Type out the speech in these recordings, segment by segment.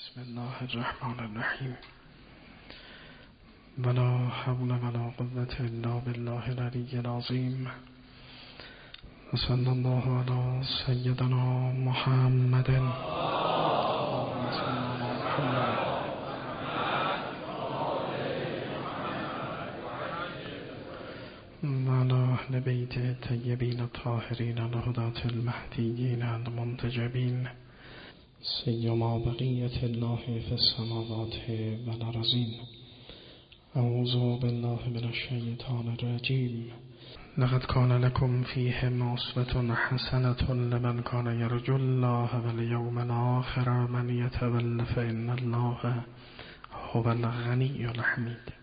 بسم الله الرحمن الرحیم. ولا حول ولا قوة الا بالله العلی العظیم. صلی الله علی سیدنا محمد وعلى اهل بیت الطیبین الطاهرین الهداة المهدیین المنتجبین سیما بقیة الله في السماوات والأرضین. اعوذ بالله من الشیطان الرجیم. لقد كان لكم فيهم أسوة حسنة لمن كان يرجو الله واليوم الآخر من يتول فإن الله هو الغني الحمید.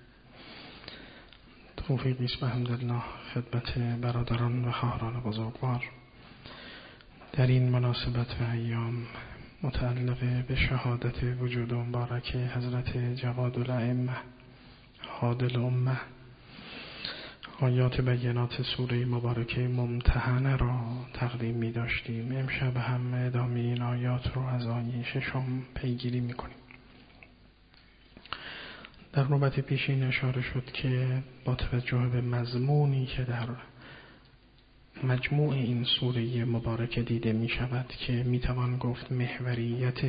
توفیقی است بحمدالله خدمت برادران و خواهران بزرگوار در این مناسبت و ایام متعلق به شهادت وجود مبارک حضرت جواد الائمه هادی الامه. آیات بینات سوره مبارکه ممتحنه را تقدیم می داشتیم. امشب هم ادامه این آیات رو از آیه 6 پیگیری می کنیم. در نوبت پیشین اشاره شد که با توجه به مضمونی که در مجموع این سوره مبارکه دیده می شود که می توان گفت محوریت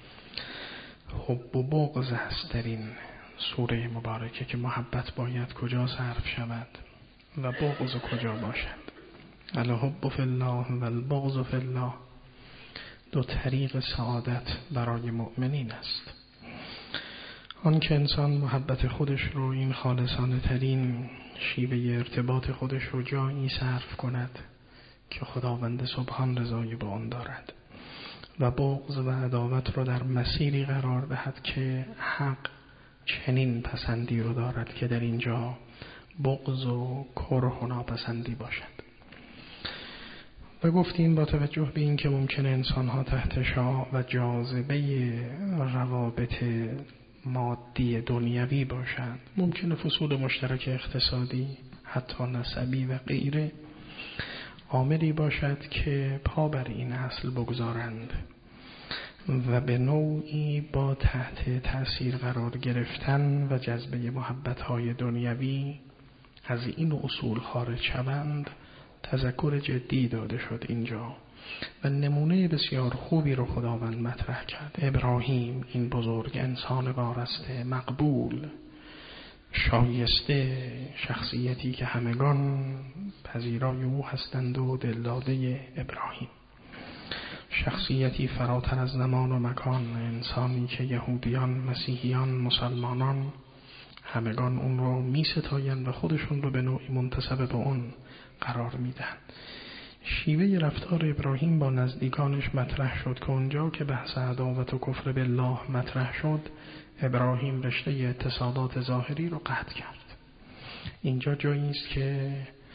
حب و بغض است در این سوره مبارکه، که محبت باید کجا صرف شود و بغض کجا باشد. الحب فی الله و البغض فی الله دو طریق سعادت برای مؤمنین است. آن که انسان محبت خودش رو، این خالصانه ترین شیوه ارتباط خودش رو جایی صرف کند که خداوند سبحان رضای با آن دارد، و بغض و عداوت رو در مسیری قرار دهد که حق چنین پسندی رو دارد که در اینجا بغض و کره و ناپسندی باشد. و گفتیم با توجه به این که ممکنه انسان‌ها تحت شعاع و جاذبه روابط مادی دنیوی باشند، ممکنه فصول مشترک اقتصادی حتی نسبی و غیره عاملی باشد که پا بر این اصل بگذارند و به نوعی با تحت تأثیر قرار گرفتن و جذبه محبت‌های دنیوی از این اصول خارج شوند. تذکر جدی داده شد اینجا و نمونه بسیار خوبی رو خداوند مطرح کرد. ابراهیم، این بزرگ انسان وارسته، مقبول، شایسته، شخصیتی که همگان پذیرای او هستند و دلداده ابراهیم، شخصیتی فراتر از زمان و مکان، انسانی که یهودیان، مسیحیان، مسلمانان همگان اون رو می ستایند و خودشون رو به نوعی منتسب به اون قرار میدن. شیوه رفتار ابراهیم با نزدیکانش مطرح شد که اونجا که بحث عداوت و کفر بالله مطرح شد، ابراهیم رشته اتصالات ظاهری رو قطع کرد. اینجا جایی است که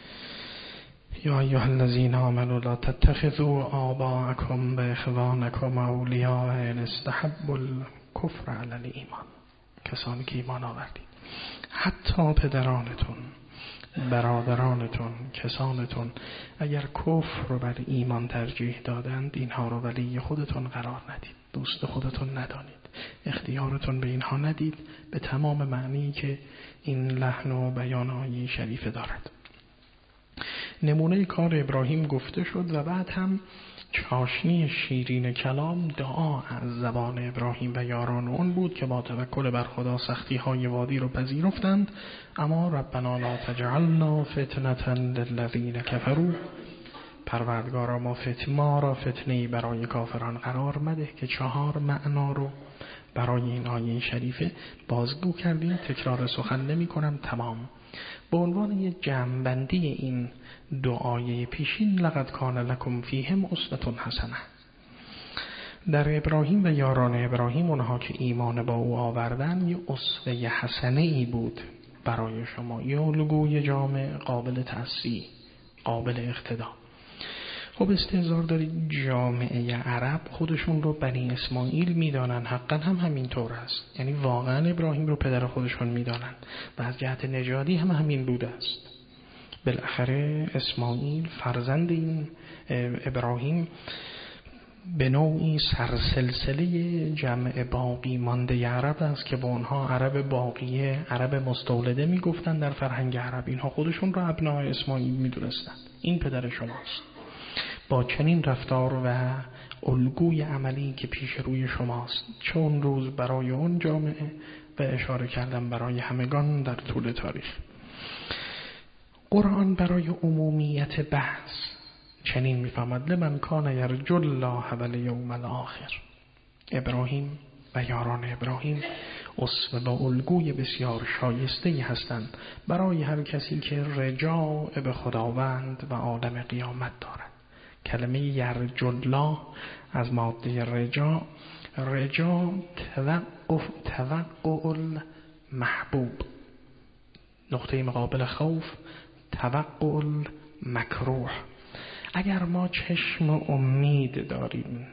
یا ایها الذین آمنوا لا تتخذوا آباءکم و اخوانکم اولیاء ان استحبوا الکفر علی الایمان. کسانی که ایمان آوردید، حتی پدرانتون، برادرانتون، کسانتون اگر کفر رو بر ایمان ترجیح دادند، اینها رو ولی خودتون قرار ندید، دوست خودتون ندانید، اختیارتون به اینها ندید، به تمام معنی که این لحن و بیان آیه شریفه دارد. نمونه کار ابراهیم گفته شد و بعد هم چاشنی شیرین کلام دعا از زبان ابراهیم و یاران اون بود که با توکل بر خدا سختی های وادی رو پذیرفتند. اما ربنا لا تجعلنا فتنة للذین کفروا، پروردگارا ما را فتنه‌ای برای کافران قرار مده، که 4 معنا رو برای این آیه شریفه بازگو کردیم. تکرار سخن نمی کنم، تمام. به عنوان یک جمع‌بندی این دعای پیشین، لقد کان لکم فیهم اسوة حسنه، در ابراهیم و یاران ابراهیم، اونها که ایمان با او آوردن، یه اسوه حسنه ای بود برای شما، یه الگوی جامع قابل تأسی، قابل اقتدا. خب استحضار دارید جامعه عرب خودشون رو بنی اسماعیل میدانن، حقا هم همینطور است، یعنی واقعا ابراهیم رو پدر خودشون میدانن و از جهت نژادی هم همین بوده است. بالاخره اسماعیل فرزند این ابراهیم به نوعی سرسلسله جمع باقی مانده عرب است که به اونها عرب باقیه، عرب مستولده میگفتن در فرهنگ عرب. اینها خودشون را ابنای اسماعیل میدونستند. این پدر شماست، با چنین رفتار و الگوی عملی که پیش روی شماست، چون روز برای اون جامعه و اشاره کردم برای همگان در طول تاریخ. قرآن برای عمومیت بحث چنین می‌فرماید: لمن کان یرجو الله والیوم الاخر. ابراهیم و یاران ابراهیم اسوه و الگوی بسیار شایسته‌ای هستند برای هر کسی که رجاء به خداوند و عالم قیامت دارد. کلمه یرجو الله از ماده رجا توقع المحبوب، نقطه مقابل خوف توقع المکروه. اگر ما چشم امید داریم،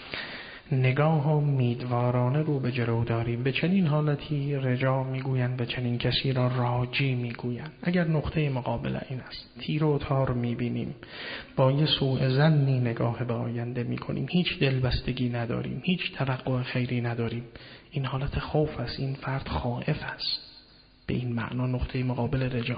نگاه امیدوارانه رو به جلو داریم، به چنین حالتی رجا میگویند، به چنین کسی را راجی میگویند. اگر نقطه مقابل این است، تیر و تار میبینیم، با یه سوء ظنی نگاه به آینده میکنیم، هیچ دلبستگی نداریم، هیچ توقع خیری نداریم، این حالت خوف است، این فرد خائف است. به این معنا نقطه مقابل رجا.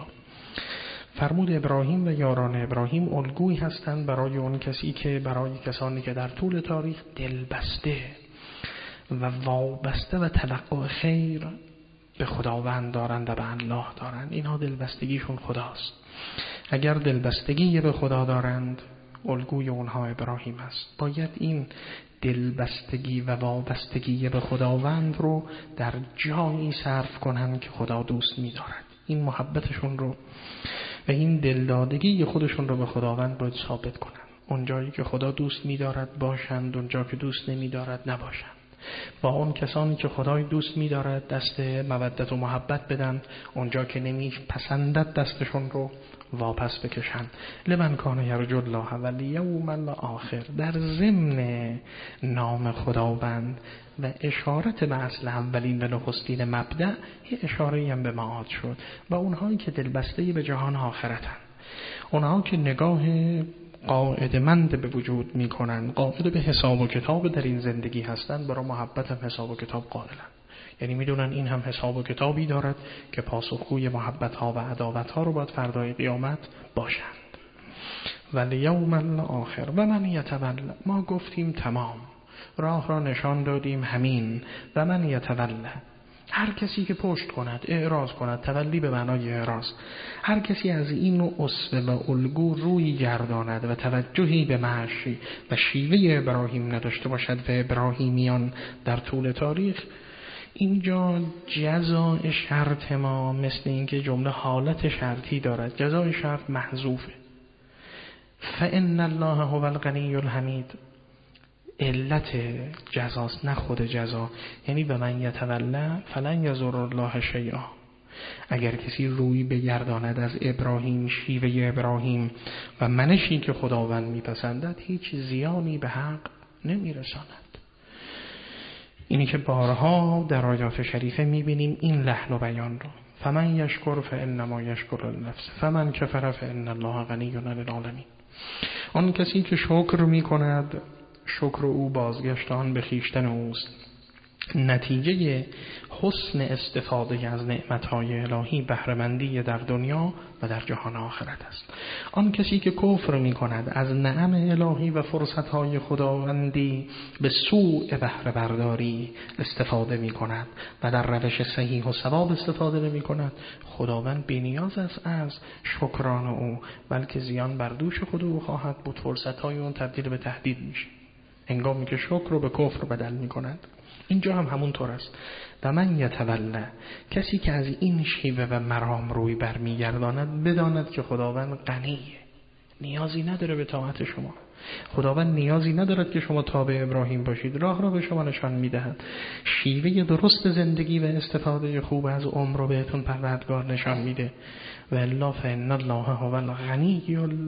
فرمود ابراهیم و یاران ابراهیم الگویی هستند برای اون کسی که برای کسانی که در طول تاریخ دلبسته و وابسته و توقع خیر به خداوند دارند و به الله دارند. اینها دلبستگیشون خداست. اگر دلبستگی به خدا دارند، الگوی اونها ابراهیم است. باید این دلبستگی و وابستگی به خداوند رو در جایی صرف کنند که خدا دوست می‌دارد. این محبتشون رو و این دلدادگی خودشون رو به خداوند باید ثابت کنن. اونجایی که خدا دوست می‌دارد باشند، اونجا که دوست نمی‌دارد نباشند. با اون کسانی که خدای دوست می‌دارد دست مودت و محبت بدن، اونجا که نمی‌پسندد دستشون رو واپس بکشند. لمن کان یرجو الله والیوم الاخر، در ضمن نام خداوند و اشارت به اصل اولین و نخستین مبدأ، یه اشاره‌ای هم به معاد شد. و اونهایی که دلبسته به جهان آخرتن، اونها که نگاه قاعدمند به وجود میکنن، قاعد به حساب و کتاب در این زندگی هستن، برای محبت هم حساب و کتاب قائلن. یعنی میدونن این هم حساب و کتابی دارد که پاسخگوی محبت ها و عداوت ها رو باید فردای قیامت باشند. والیوم الاخر و من یتولی، ما گفتیم تمام، راه را نشان دادیم همین. و من یتولی، هر کسی که پشت کند، اعراض کند، تولی به معنای اعراض، هر کسی از این اسوه و الگو روی گرداند و توجهی به معشی و شیوه ابراهیم نداشته باشد و ابراهیمیان در طول تاریخ، اینجا جزای شرط ما مثل اینکه جمله حالت شرطی دارد، جزای شرط محذوفه. فإن الله هو الغنی الحمید، علت جزاست نه خود جزا. یعنی به من یتولی فلن یضر الله شیئا، اگر کسی روی بگرداند از ابراهیم، شیوه ابراهیم و منشی که خداوند میپسندد، هیچ زیانی به حق نمیرساند. اینی که بارها در آیات شریفه میبینیم این لحن و بیان رو. فمن یشکر فانما یشکر لنفسه فمن کفر فان الله غنی عن العالمین. آن کسی که شکر میکند، شکر او بازگشت آن به خویشتن اوست، نتیجه حسن استفاده از نعمتهای الهی بهره‌مندی در دنیا و در جهان آخرت است. آن کسی که کفر می کند، از نعم الهی و فرصتهای خداوندی به سوء بهره برداری استفاده می کند و در روش صحیح و صواب استفاده نمی کند، خداوند بی‌نیاز است از شکران او، بلکه زیان بر دوش خود او خواهد بود. فرصتهای اون تبدیل به تهدید میشه هنگامی که شکر رو به کفر بدل می کند. اینجا هم همونطور است. و من یتولی، کسی که از این شیوه و مرام روی برمیگرداند، بداند که خداوند غنیه، نیازی نداره به طاعت شما. خداوند نیازی ندارد که شما تابع ابراهیم باشید، راه را به شما نشان میدهد. شیوه درست زندگی و استفاده خوب از عمر رو بهتون پروردگار نشان میده. و الا فإن الله هو الغنی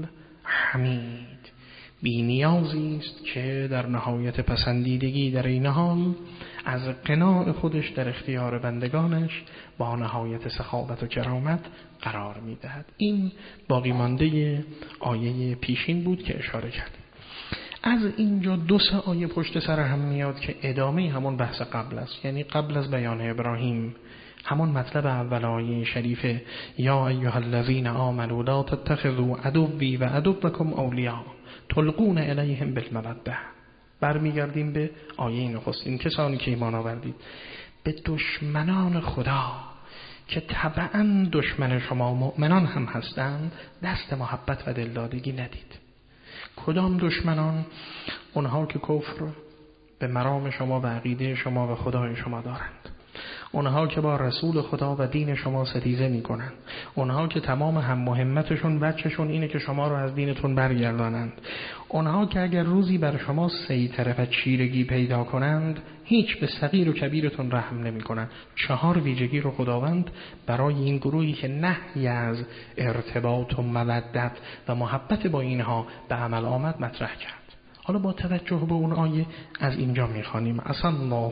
الحمید، بی نیازی است که در نهایت پسندیدگی در این حال از قناع خودش در اختیار بندگانش با نهایت سخاوت و کرامت قرار میدهد. این باقی مانده آیه پیشین بود که اشاره کرد. از اینجا 2-3 آیه پشت سر هم میاد که ادامه همون بحث قبل است، یعنی قبل از بیان ابراهیم همون مطلب اول آیه شریفه یا ایها الذین آمنوا لا تتخذوا عدوی و عدوکم اولیاء تلقون الیهم بالموده. برمیگردیم به آیه نخستین کسانی که ایمان آوردید به دشمنان خدا که طبعا دشمن شما مؤمنان هم هستند دست محبت و دلدادگی ندید. کدام دشمنان؟ اونها که کفر به مرام شما و عقیده شما و خدای شما دارند، اونها که با رسول خدا و دین شما ستیزه میکنند، اونها که تمام هم مهمتشون بچهشون اینه که شما رو از دینتون برگردانند، اونها که اگر روزی بر شما سیطره و چیرگی پیدا کنند هیچ به صغیر و کبیرتون رحم نمی کنند. 4 ویژگی رو خداوند برای این گروهی که نهی از ارتباط و مودت و محبت با اینها به عمل آمد مطرح کرد. حالا با توجه به اون آیه از اینجا میخوانیم عسى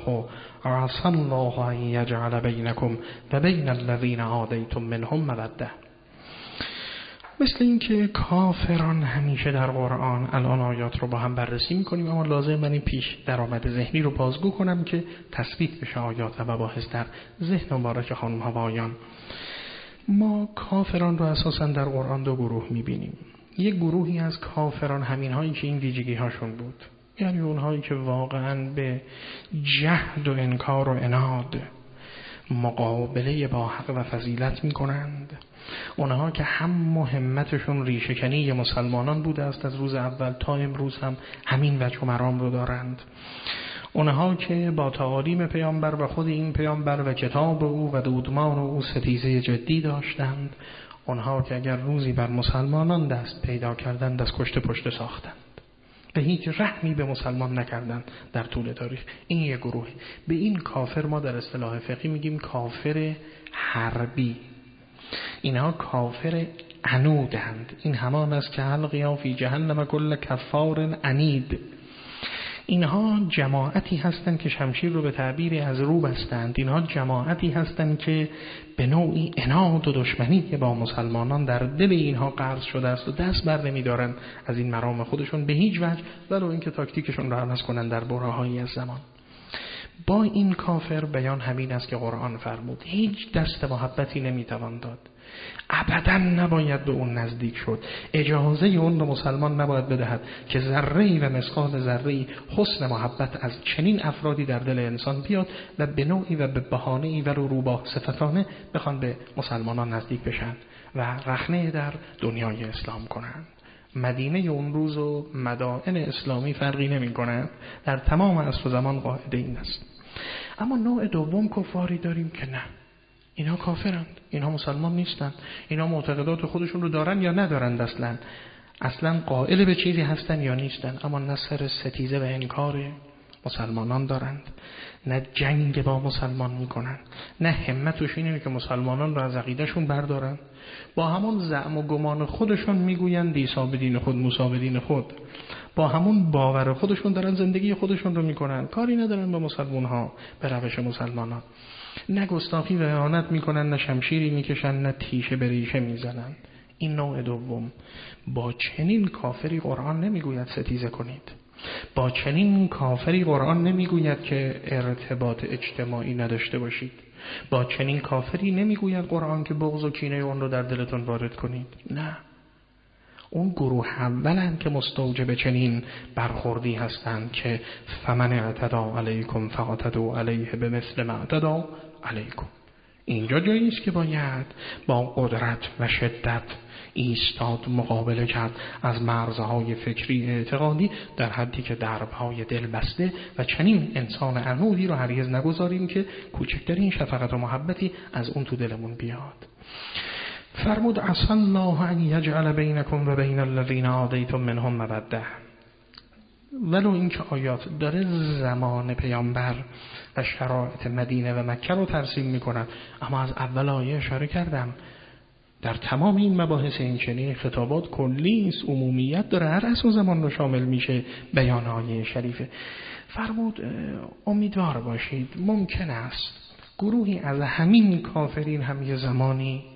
الله ان یجعل بینکم و بین الذین عادیتم منهم موده. مثل اینکه کافران همیشه در قرآن، الان آیات رو با هم بررسی میکنیم اما لازم من این پیش درآمد ذهنی رو بازگو کنم که تثبیت بشه آیات و مباحث در ذهن مبارک خانم ها و آیان. ما کافران رو اساسا در قرآن 2 گروه میبینیم. یک گروهی از کافران همین هایی که این ویژگی هاشون بود، یعنی اونهایی که واقعا به جهد و انکار و عناد مقابله با حق و فضیلت میکنند، اونها که هم مهمتشون ریشه‌کنی مسلمانان بوده است از روز اول تا امروز هم همین وجه و مرام رو دارند، اونها که با تعالیم پیامبر و خود این پیامبر و کتاب او و دودمان او ستیزه جدی داشتند، اونها که اگر روزی بر مسلمانان دست پیدا کردند دست کشته پشت ساختند، به هیچ رحمی به مسلمان نکردند در طول تاریخ. این یک گروه. به این کافر ما در اصطلاح فقهی میگیم کافر حربی. اینها کافر عنودند. این همان است که القیا فی جهنم کل کفار عنید. اینها جماعتی هستند که شمشیر رو به تعبیر از رو بستند. اینها جماعتی هستند که به نوعی عناد و دشمنی که با مسلمانان در دل اینها غرس شده است و دست بر نمی‌دارند از این مرام خودشون به هیچ وجه، ولو اینکه تاکتیکشون را عوض کنند در برهه‌هایی از زمان. با این کافر بیان همین است که قرآن فرمود هیچ دست محبتی نمیتوان داد، ابدا نباید به اون نزدیک شد، اجازه اون رو مسلمان نباید بدهد که ذره‌ای و مثقال ذره‌ای حسن محبت از چنین افرادی در دل انسان بیاد و به نوعی و به بهانه‌ای و روباه صفتانه بخوان به مسلمانان نزدیک بشن و رخنه در دنیای اسلام کنند. مدینه اون روز و مدائن اسلامی فرقی نمی کنند، در تمام عصر و زمان قاعده این است. اما نوع دوم کفاری داریم که نه، اینها کافرند، اینها مسلمان نیستند، اینها معتقدات خودشون رو دارن یا ندارند، اصلا قائل به چیزی هستن یا نیستن، اما نه سر ستیزه و انکار مسلمانان دارند، نه جنگ با مسلمان میکنن، نه همتش اینه که مسلمانان رو از عقیدهشون بردارن، با همون زعم و گمان خودشون میگویند عیسی به دین خود موسی به دین خود، با همون باور خودشون دارن زندگی خودشون رو میکنن، کاری ندارن با مسلمان ها به روش مسلمانان، نه گستاخی و اهانت میکنن، نه شمشیری میکشن، نه تیشه به ریشه میزنن. این نوع دوم. با چنین کافری قرآن نمیگوید ستیزه کنید، با چنین کافری قرآن نمیگوید که ارتباط اجتماعی نداشته باشید، با چنین کافری نمیگوید قرآن که بغض و کینه اون رو در دلتون وارد کنید. نه، اون گروه اولن که مستوجب چنین برخوردی هستند که فمن اعتدی علیکم فاعتدوا علیه بمثل ما اعتدی علیکم. اینجا جایی است که باید با قدرت و شدت ایستاد، مقابله کرد از مرزهای فکری اعتقادی در حدی که دربهای دل بسته و چنین انسان عنودی رو هرگز نگذاریم که کوچکترین شفقت و محبتی از اون تو دلمون بیاد. فرمود عسى الله ان یجعل بینکم و بین الذین عادیتم منهم موده. ولو اینکه آیات داره زمان پیامبر و شرایط مدینه و مکه رو ترسیم میکنن، اما از اول آیه اشاره کردم در تمام این مباحث این چنین خطابات کلی است، عمومیت داره، هر عصر و زمان رو شامل میشه بیان آیه شریفه. فرمود امیدوار باشید، ممکن است گروهی از همین کافرین هم یه زمانی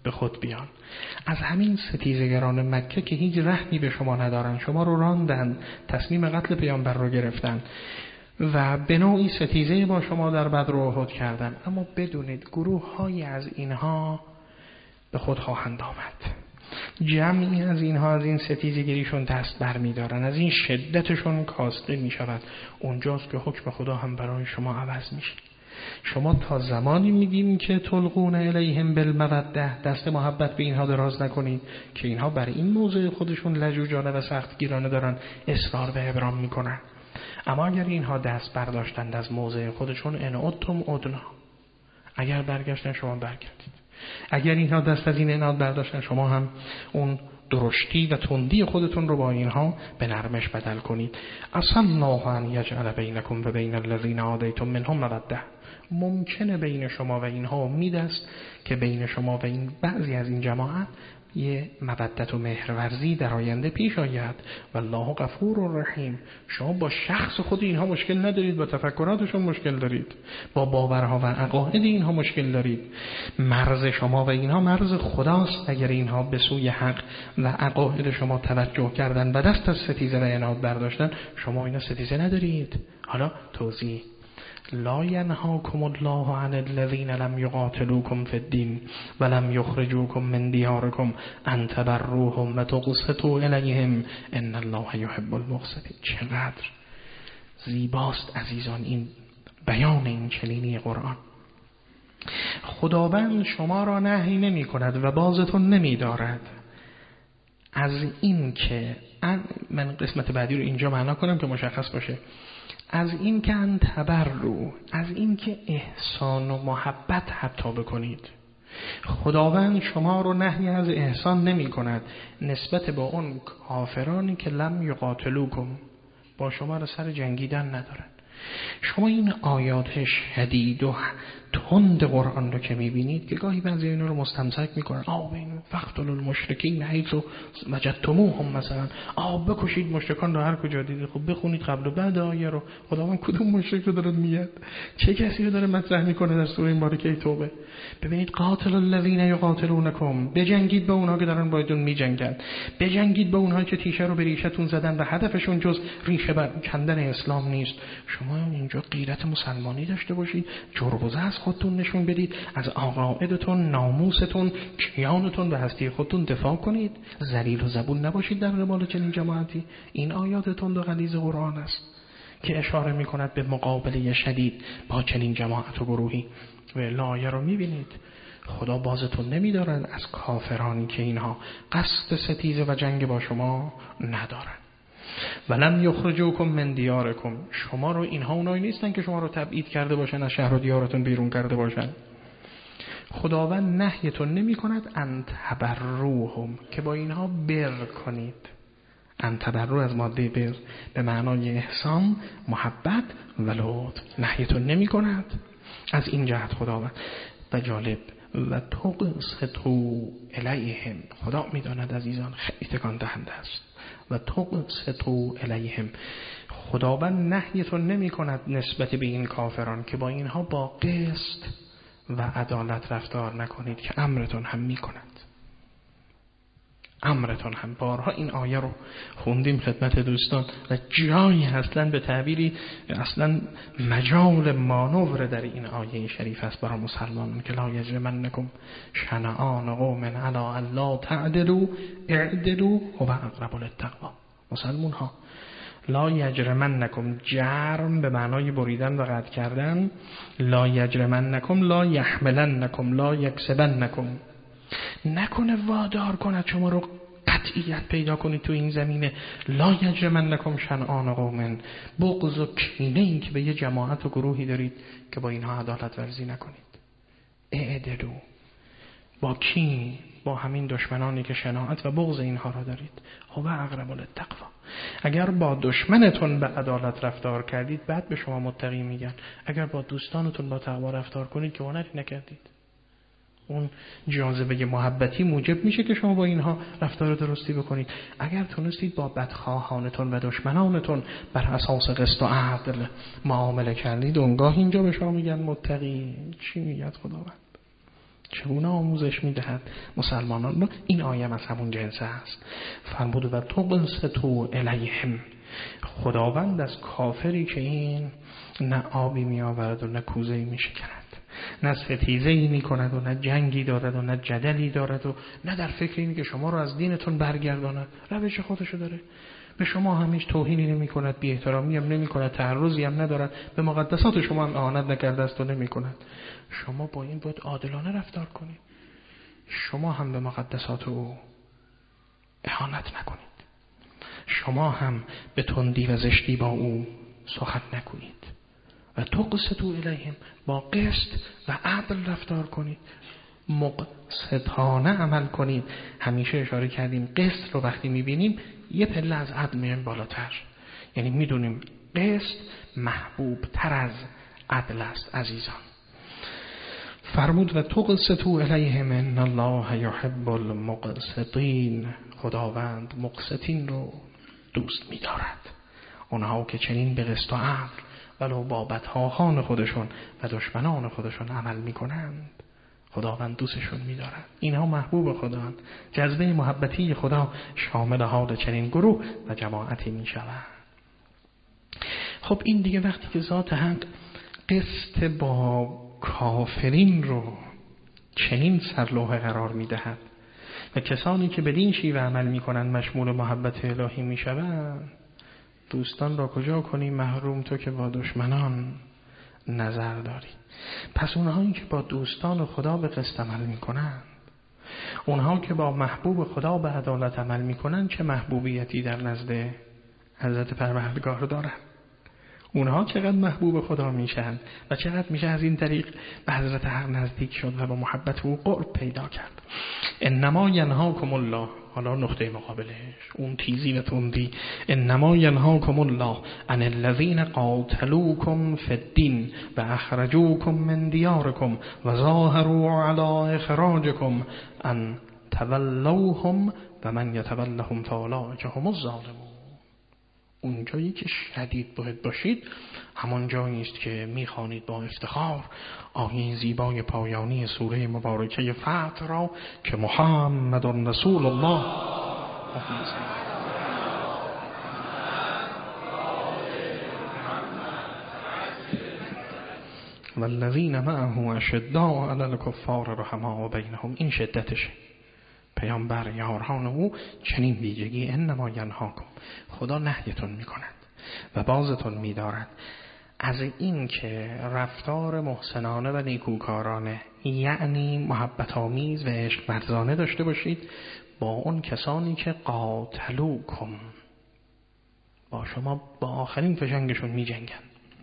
به خود بیان. از همین ستیزگران مکه که هیچ رحمی به شما ندارن، شما رو راندن، تصمیم قتل پیامبر رو گرفتن و به نوعی ستیزه با شما در بدر و احد کردن، اما بدونید گروه‌هایی از اینها به خود خواهند آمد. جمعی از اینها از این ستیزگیریشون دست بر می‌دارن، از این شدتشون کاسته می‌شود. اونجاست که حکم خدا هم برای شما عوض میشه. شما تا زمانی میگیم که تلقون الیهم بالموده، دست محبت به اینها دراز نکنید که اینها بر این موضع خودشون لجوجانه و سختگیرانه دارن اصرار به ابرام میکنن. اما اگر اینها دست برداشتند از موضع خودشون، ان عدتم عدنا، اگر برگشتن شما برگردید. اگر اینها دست از این عناد برداشتن، شما هم اون درشتی و تندی خودتون رو با اینها به نرمش بدل کنید. عسى الله ان یجعل بینکم و بین الذین عادیتم منهم موده. ممکنه بین شما و اینها امید است که بین شما و این بعضی از این جماعت یه مودت و مهرورزی در آینده پیش آید. والله غفور رحیم. شما با شخص خود اینها مشکل ندارید، با تفکراتشون مشکل دارید، با باورها و عقاید اینها مشکل دارید. مرز شما و اینها مرز خداست. اگر اینها به سوی حق و عقاید شما توجه کردن و دست از ستیزه و عناد برداشتن، شما اینا ستیزه ندارید. حالا توضیح: لا ینهاکم الله عن الذین لم یقاتلوکم فی الدین ولم یخرجوکم من دیارکم ان تبروهم و تقسطوا الیهم ان الله یحب المقسطین. چقدر زیباست عزیزان این بیان این چنینی قرآن. خداوند شما را نهی نمی کند و بازتون نمی دارد از این که من قسمت بعدی رو اینجا معنا کنم که مشخص باشه. از این که ان تبروا، از این که احسان و محبت حتی بکنید. خداوند شما رو نهی از احسان نمی کند نسبت به اون کافرانی که لم یقاتلوکم، با شما رو سر جنگیدن ندارن. شما این آیات شدید و تند قرآن رو که میبینید که گاهی بعضی اینا رو مستمسک میکنن، بین فقتلوا المشرکین حیث وجدتموهم، مثلا بکشید مشرکان رو هر کجا دیدید. خب بخونید قبل و بعد آیه رو. خداوند کدوم مشرک رو داره میگه؟ چه کسی رو داره مطرح میکنه در سوره مبارکه توبه؟ ببینید قاتل الذین یقاتلونکم، بجنگید با اونها که دارن بایدون میجنگن، بجنگید با اونها که تیشه رو به ریشتون زدن و هدفشون جز ریشه کندن اسلام نیست. شما اینجا غیرت مسلمانی داشته باشید، جربوزه از خودتون نشون بدید، از عقایدتون، ناموستون، کیانتون و هستی خودتون دفاع کنید، ذلیل و زبون نباشید در قبال چنین جماعتی. این آیات تند و غلیظ قرآن است که اشاره میکند به مقابله شدید با چنین جماعت و گروهی. و آیه رو میبینید خدا بازتون نمیدارن از کافرانی که اینها قصد ستیزه و جنگ با شما ندارن. ولم یخرجوکم من دیارکم، شما رو اینها اونایی نیستن که شما رو تبعید کرده باشن، از شهر و دیارتون بیرون کرده باشن. خداوند نهیتون نمی کند ان تبروهم، که با اینها بر کنید. ان تبرو از ماده بر به معنای احسان، محبت و لطف. نهیتون نمی کند از این جهت خداوند. و جالب و تقسطوا الیهم، خدا میداند عزیزان خیلی تکان دهنده است. و تقسطوا الیهم، خداوند نهیتون نمی کند نسبت به این کافران که با اینها با قسط و عدالت رفتار نکنید که امرتون هم می کند. امرتون هم. بارها این آیه رو خوندیم خدمت دوستان و جایی اصلا به تعبیری اصلا مجال مانور در این آیه شریف است برای مسلمانان که لا یجرمنکم شنآن قوم علی الا تعدلوا اعدلوا هو اقرب للتقوی. مسلمان ها، لا یجرمنکم، جرم به معنای بریدن و قطع کردن، لا یجرمنکم لا یحملنکم لا یکسبنکم، نکنه وادار کند شما رو قطعیت پیدا کنید تو این زمینه. لا یجرمنکم شنآن قوم، بغض و کینه این که به یه جماعت و گروهی دارید که با اینها عدالت ورزی نکنید. اعدلوا، با کی؟ با همین دشمنانی که شناعت و بغض اینها را دارید. هو اقرب للتقوی. اگر با دشمنتون به عدالت رفتار کردید بعد به شما متقی میگن. اگر با دوستانتون با تقوا رفتار کنید که هنری نکردید. اون جاذبه محبتی موجب میشه که شما با اینها رفتار درستی بکنید. اگر تونستید با بدخواهانتون و دشمنانتون بر اساس قسط و عدل معامله کردید، اونگاه اینجا به شما میگن متقی. چی میگه خداوند؟ چگونه آموزش میدهد مسلمانان؟ این آیه از همون جنس است. فرمود و تقسطوا الیهم، خداوند از کافری که این نه آبی می آورد و نه کوزه‌ای می شکند، نه ستیزه‌ای می کند و نه جنگی دارد و نه جدلی دارد و نه در فکر اینه که شما رو از دینتون برگرداند، روش خودشو داره. به شما هم هیچ توهینی نمی کند، بی احترامی هم نمی کند، تعرضی هم ندارد، به مقدسات شما هم اهانت نکرده است و نمی کند. شما با این باید عادلانه رفتار کنید، شما هم به مقدسات او اهانت نکنید، شما هم به تندی و زشتی با او سخن نکنید و تقسطوا الیهم، با قسط و عدل رفتار کنید، مقسطانه عمل کنید. همیشه اشاره کردیم قسط رو وقتی میبینیم یه پله از عدل میایم بالاتر، یعنی میدونیم قسط محبوب تر از عدل است. عزیزان فرمود و تقسطوا الیهم ان الله یحب المقسطین، خداوند مقسطین رو دوست می‌دارد، اونها که چنین به قسط و عدل ولو با بدخواهان خودشون و دشمنان خودشون عمل می‌کنند خداوند دوستشون می‌دارد. اینها محبوب خداوند، جذبه محبتی خدا شامل حال چنین گروه و جماعتی می‌شود. خب این دیگه وقتی که ذات حق قسط با کافرین رو چنین سرلوحه قرار می‌دهد و کسانی که بدین شیوه عمل می‌کنند مشمول محبت الهی می‌شوند، دوستان را کجا کنی محروم تو که با دشمنان نظر داری. پس اونهایی که با دوستان خدا به قسط عمل می‌کنند، اونها که با محبوب خدا به عدالت عمل می‌کنند، چه محبوبیتی در نزد حضرت پروردگار دارند. اونها چقدر محبوب خدا میشن و چقدر میشه از این طریق به حضرت حق نزدیک شد و به محبت او قرب پیدا کرد. انما ینهاکم الله، حالا نقطه مقابلش اون تیزی و تندی، انما ینهاکم الله عن الذین قاتلوکم فی الدین و اخرجوکم من دیارکم و ظاهروا علی اخراجکم ان تولوهم و من یتولهم فاولئک هم الظالمون. اون جایی که شدید باید باشید همان جایی است که میخوانید با افتخار آیه زیبای پایانی سوره مبارکه فتح را که محمد رسول الله والذین معه اشداء علی الکفار رحماء بینهم، این شدتشه. پیامبر یاران او چنین ویژگی انما ینهاکم، خدا نهیتون میکند و بازتون میدارد از این که رفتار محسنانه و نیکوکارانه، یعنی محبت آمیز و عشق ورزانه داشته باشید با اون کسانی که قاتلوکم، با شما با آخرین فشنگشون میجنگن،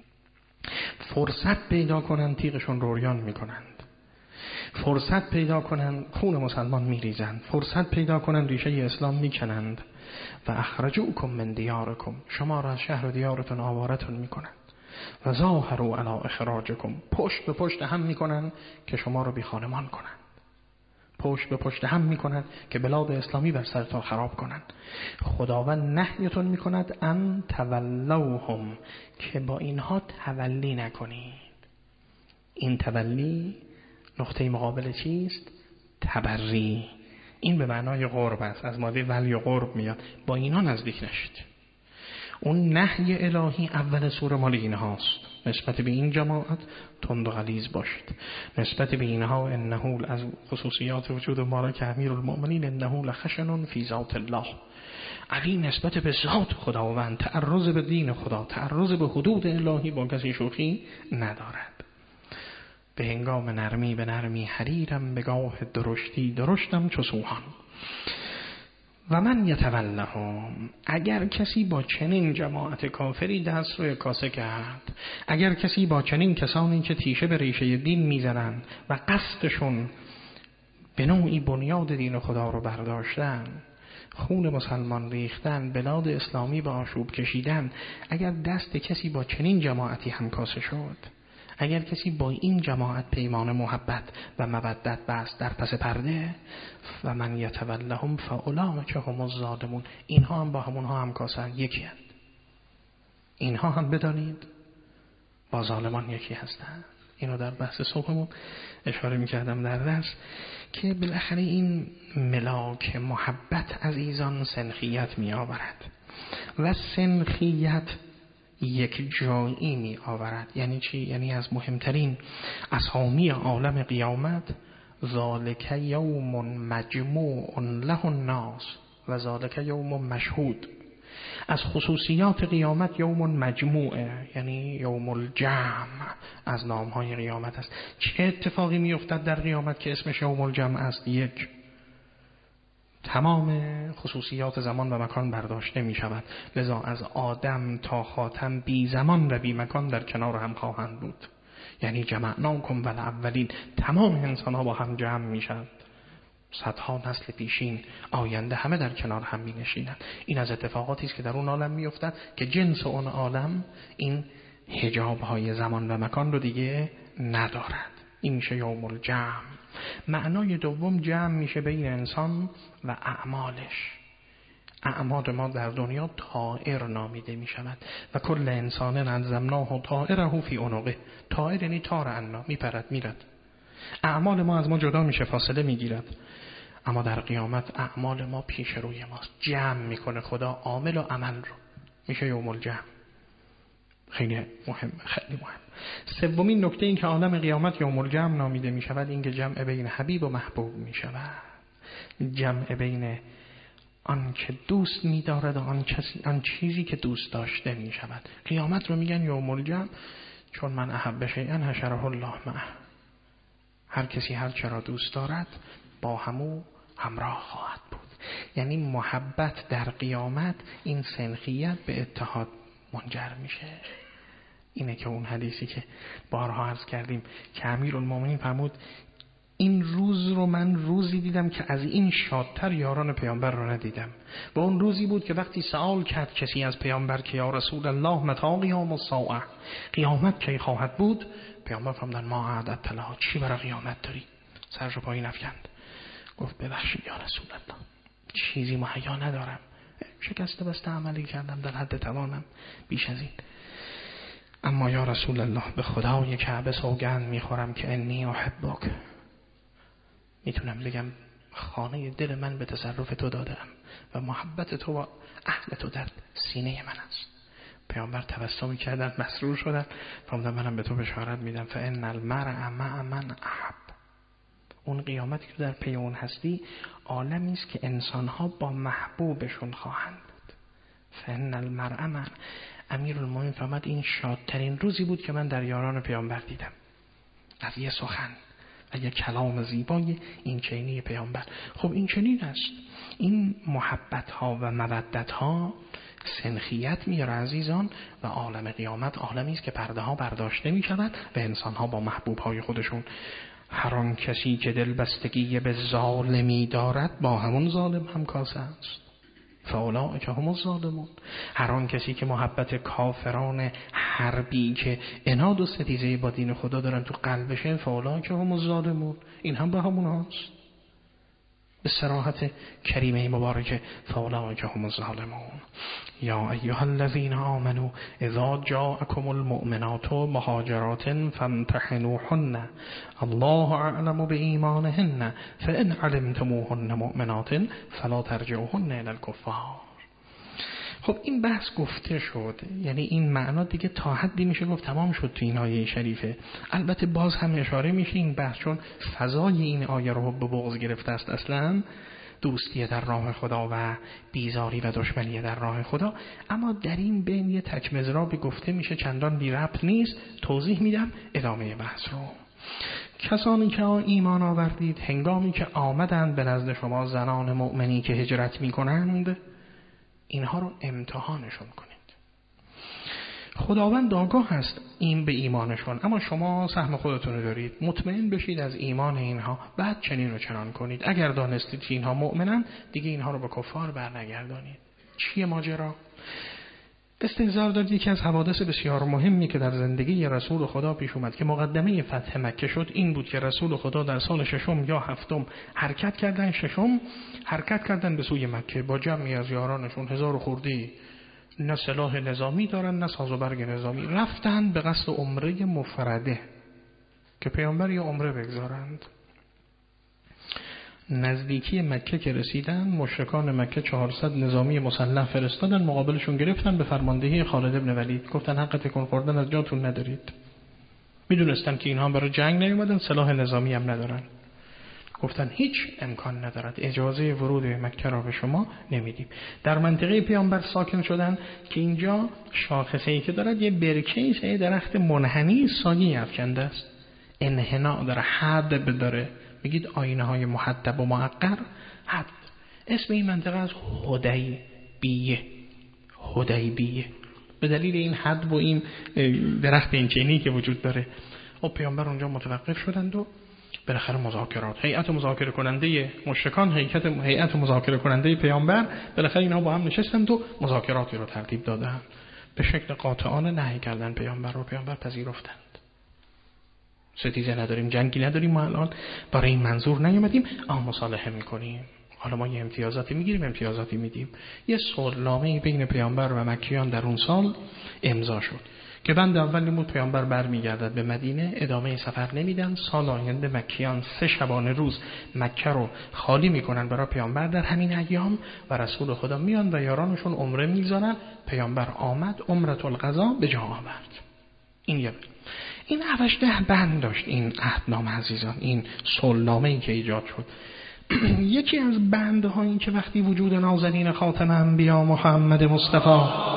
فرصت پیدا کنن تیغشون رو ریان میکنند، فرصت پیدا کنند خون مسلمان میریزند، فرصت پیدا کنند ریشه اسلام میکنند و اخرجوکم من دیارکم، شما را از شهر و دیارتون آوارتون میکنند و ظاهروا علی اخراجکم، پشت به پشت هم میکنند که شما را بی خانمان کنند، پشت به پشت هم میکنند که بلاد اسلامی بر سرتان خراب کنند. خداوند نهیتون میکند ان تولوهم، که با اینها تولی نکنید. این تولی نقطه مقابل چیست؟ تبری. این به معنای قرب است، از ماده ولی و قرب میاد، با اینا نزدیک نشید. اون نهی الهی اول سوره مال اینهاست، نسبت به این جماعت تند و غلیظ باشید، نسبت به اینها انه از خصوصیات وجود مبارک امیرالمؤمنین انه لخشن فی ذات الله، علی نسبت به ذات خداوند، تعرض به دین خدا، تعرض به حدود الهی با کسی شوخی ندارد. به هنگام نرمی به نرمی حریرم، به گاه درشتی درشتم چو سوهان. و من یتولهم، اگر کسی با چنین جماعت کافری دست روی کاسه کرد، اگر کسی با چنین کسانی که تیشه به ریشه دین میزنن و قصدشون به نوعی بنیاد دین خدا رو برداشتن، خون مسلمان ریختن، بلاد اسلامی به آشوب کشیدن، اگر دست کسی با چنین جماعتی همکاسه شد، اگر کسی با این جماعت پیمان محبت و مودت بست در پس پرده، و من یتولهم فاولئک هم الظالمون، اینها هم با همونها همکاسن، یکی هستند. اینها هم بدانید با ظالمان یکی هستند. اینو در بحث صبحمون اشاره میکردم در درس که بالاخره این ملاک محبت عزیزان سنخیت می آورد و سنخیت یک جایی می آورد. یعنی چی؟ یعنی از مهمترین اسامی عالم قیامت ذالک یوم مجموع له الناس و ذالک یوم مشهود. از خصوصیات قیامت یوم مجموعه، یعنی یوم الجمع از نامهای قیامت است. چه اتفاقی می افتد در قیامت که اسمش یوم الجمع است؟ یک، تمام خصوصیات زمان و مکان برداشته می شود، لذا از آدم تا خاتم بی زمان و بی مکان در کنار هم خواهند بود. یعنی جمعناکم والاولین، تمام انسان ها با هم جمع می شوند، صدها نسل پیشین آینده همه در کنار هم می نشینند. این از اتفاقاتی است که در اون عالم می افتد که جنس اون عالم این حجاب های زمان و مکان رو دیگه ندارد. این میشه یوم الجمع. معنای دوم جمع میشه بین انسان و اعمالش. اعمال ما در دنیا طائر نامیده می شود و کل انسان انزمناه طائره فی عنقه. طائر یعنی طار عنا، میپرد میرد. اعمال ما از ما جدا میشه، فاصله میگیرد، اما در قیامت اعمال ما پیش روی ماست. جمع میکنه خدا عامل و عمل رو، میشه یوم الجمع. خیلی مهم، خیلی مهم. سومین نکته این که عالم قیامت یوم الجمع نامیده می شود این که جمع بین حبیب و محبوب می شود. جمع بین آن که دوست می دارد و آن چیزی که دوست داشته می شود. قیامت رو میگن یوم الجمع چون من احب شیئا حشره الله معه. هر کسی هر چرا دوست دارد با همو همراه خواهد بود. یعنی محبت در قیامت این سنخیت به اتحاد منجر میشه. اینه که اون حدیثی که بارها عرض کردیم که امیرالمومنین فرمود این روز رو من روزی دیدم که از این شادتر یاران پیامبر رو ندیدم. و اون روزی بود که وقتی سوال کرد کسی از پیامبر که یا رسول الله متی قیام الساعه، قیامت کی خواهد بود، پیامبر فرمودن ما اعددت لها، چی برای قیامت داری؟ سرش رو پایین افکند، گفت ببخشید یا رسول الله چیزی مهیا ندارم، شکسته بسته عملی کردم در حد توانم، بیش از این. اما یا رسول الله به خدای کعبه سوگند میخورم که انی احبک، میتونم بگم خانه دل من به تصرف تو دادم و محبت تو و اهل تو در سینه من است. پیامبر تبسمی کردن، مسرور شدن، فرمودن منم به تو بشارت میدم فان المرء مع من احب. اون قیامتی که در پی اون هستی عالمی است که انسان‌ها با محبوبشون خواهند بود. فان المرء مع. امیرالمومنین فرمود این شادترین روزی بود که من در یاران پیامبر دیدم. از یه سخن و یه کلام زیبای این چینی پیامبر. خب این چنین است. این محبت ها و مودت ها سنخیت میاره عزیزان و عالم قیامت عالمی است که پرده ها برداشته می شود و انسان ها با محبوب های خودشون. هر آن کسی که دل بستگی به ظالمی دارد با همون ظالم هم کاسه است. فاولئک هم الظالمون. هر آن کسی که محبت کافران حربی که عناد و ستیزه با دین خدا دارن تو قلبشه، فاولئک هم الظالمون، این هم به همون هاست. به صراحت کریمه مبارکه فاولئک هم الظالمون. یا ایها الذین آمنوا اذا جاءکم المؤمنات مهاجرات فامتحنوهن الله اعلم بایمانهن فان علمتموهن مؤمنات فلا ترجعوهن الی الکفار. خب این بحث گفته شد، یعنی این معنا دیگه تا حدی میشه گفت تمام شد تو این آیه شریفه. البته باز هم اشاره میشه این بحث چون فضای این آیه رو به بغض گرفته است، اصلا دوستی در راه خدا و بیزاری و دشمنی در راه خدا. اما در این بین یه تک مضرابی گفته میشه چندان بی ربط نیست، توضیح میدم ادامه بحث رو. کسانی که ایمان آوردید هنگامی که آمدند به نزد شما زنان مؤمنی که هجرت میکنند اینها رو امتحانشون کنید. خداوند آگاه هست این به ایمانشون، اما شما سهم خودتون رو دارید، مطمئن بشید از ایمان اینها، بعد چنین رو چنان کنید. اگر دانستید که اینها مؤمنن دیگه اینها رو به کفار برنگردانید. چیه ماجرا؟ استحضار داد یکی از حوادث بسیار مهمی که در زندگی رسول خدا پیش اومد که مقدمه فتح مکه شد این بود که رسول خدا در سال 6 یا 7 حرکت کردن، 6 حرکت کردن به سوی مکه با جمعی از یارانشون، 1000 خردی، نه سلاح نظامی دارن نه ساز و برگ نظامی، رفتن به قصد عمره مفرده. که پیامبر یه عمره بگذارند. نزدیکی مکه که رسیدن، مشرکان مکه 400 نظامی مسلح فرستادن، مقابلشون گرفتن به فرماندهی خالد بن ولید، گفتن حق تکون خوردن از جاتون ندارید. میدونستن که اینها برای جنگ نیومدن، سلاح نظامی هم ندارن. گفتن هیچ امکان ندارد، اجازه ورود به مکه را به شما نمیدیم. در منطقه پیامبر ساکن شدن که اینجا شاخصه‌ای که دارد یه برکه‌ای، یه درخت منحنی ساگی افکنده است، انحناء داره، حد داره. میگید آینه های محدب و معقر، حد. اسم این منطقه از حدیبیه به دلیل این حد و این درخت اینچنینی که وجود داره. و پیامبر اونجا متوقف شدند و بالاخره مذاکرات، هیئت مذاکره کننده مشرکان، هیئت مذاکره کننده پیامبر، بالاخره اینا با هم نشستند و مذاکراتی رو ترتیب دادن. به شکل قاطعانه نهی کردن پیامبر رو، پیامبر پذیرفتند. ستیزه نداریم، جنگی نداریم، ما الان برای این منظور نیومدیم، اما مصالحه میکنیم. حالا ما یه امتیازاتی میگیریم، امتیازاتی میدیم. یه صلح‌نامه‌ای بین پیامبر و مکیان در اون سال امضا شد که بند اول بود پیامبر برمیگردد به مدینه، ادامه سفر نمیدن. سال آینده مکیان 3 شبانه روز مکه رو خالی میکنن برای پیامبر در همین ایام و رسول خدا میان و یارانشون عمره میگذارن. پیامبر آمد، عمرة القضا به جا آورد. این 7-10 بند داشت این عهدنامه عزیزان، این صلح‌نامه‌ای که ایجاد شد. یکی از بندها این که وقتی وجود نازنین خاتم انبیا محمد مصطفی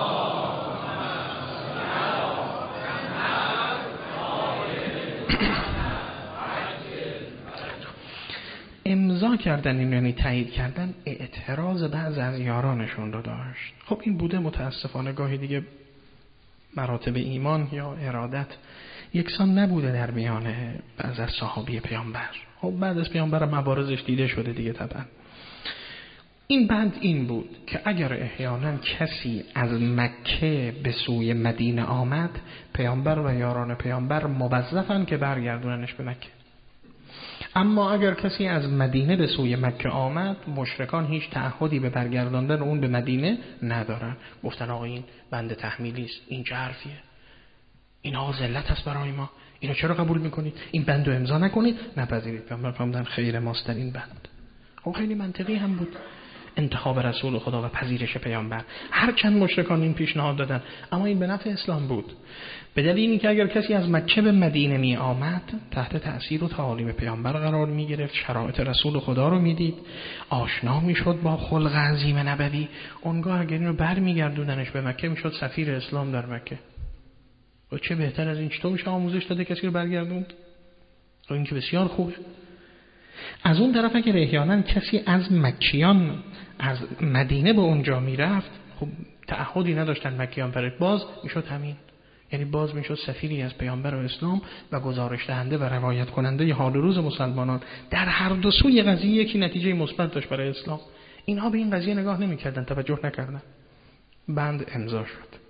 امضا کردن، این یعنی تایید کردن، اعتراض بعض از یارانشون رو داشت. خب این بوده متاسفانه گاهی دیگه مراتب ایمان یا ارادت یکسان نبوده در میان بعض از صحابی پیامبر. خب بعد از پیامبر مبارزش دیده شده دیگه طبعا. این بند این بود که اگر احیانا کسی از مکه به سوی مدینه آمد، پیامبر و یاران پیامبر موظفن که برگردوننش به مکه. اما اگر کسی از مدینه به سوی مکه آمد، مشرکان هیچ تعهدی به برگرداندن اون به مدینه ندارن. گفتن آقا این بند تحمیلی است، این چه حرفیه؟ اینها ذلت است برای ما، اینو چرا قبول میکنید؟ این بندو امضا نکنید، نپذیرید. پیامبر فرمودن خیر ماست در این بند. خب خیلی منطقی هم بود انتخاب رسول خدا و پذیرش پیامبر. هر چند مشرکان این پیشنهاد دادن، اما این به نفع اسلام بود. به دلیل اینکه اگر کسی از مکه به مدینه می آمد، تحت تأثیر و تعالیم پیامبر قرار می گرفت، شرایط رسول خدا رو می دید، آشنا می شد با خلق عظیم نبوی. اونگاه اگر اینو برمیگردوندنش به مکه، می شد سفیر اسلام در مکه. و چه بهتر از این؟ چطور میشه آموزش داده کسی رو برگردوند؟ و این که بسیار خوبه. از اون طرف اگر احیانا کسی از مکیان از مدینه به اونجا میرفت، خب تعهدی نداشتن مکیان برای، باز میشد همین، یعنی باز میشد سفیری از پیامبر و اسلام و گزارش دهنده و روایت کننده ی حال روز مسلمانان. در هر دو سوی قضیه یکی نتیجه مثبت داشت برای اسلام. اینها به این قضیه نگاه نمیکردن، توجه نکردن. بند امضا شد،